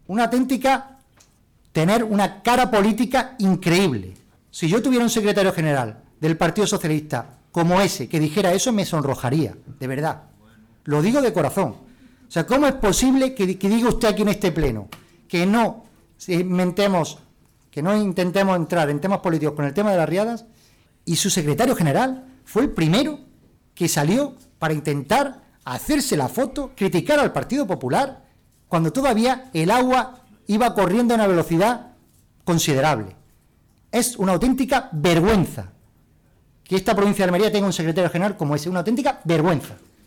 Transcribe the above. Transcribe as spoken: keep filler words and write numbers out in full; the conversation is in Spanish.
una auténtica, tener una cara política increíble. Si yo tuviera un secretario general del Partido Socialista como ese, que dijera eso, me sonrojaría, de verdad. Lo digo de corazón. O sea, ¿cómo es posible que, que diga usted aquí en este pleno que no inventemos, que no intentemos entrar en temas políticos con el tema de las riadas, y su secretario general fue el primero que salió para intentar hacerse la foto, criticar al Partido Popular, cuando todavía el agua iba corriendo a una velocidad considerable? Es una auténtica vergüenza que esta provincia de Almería tenga un secretario general como ese, una auténtica vergüenza.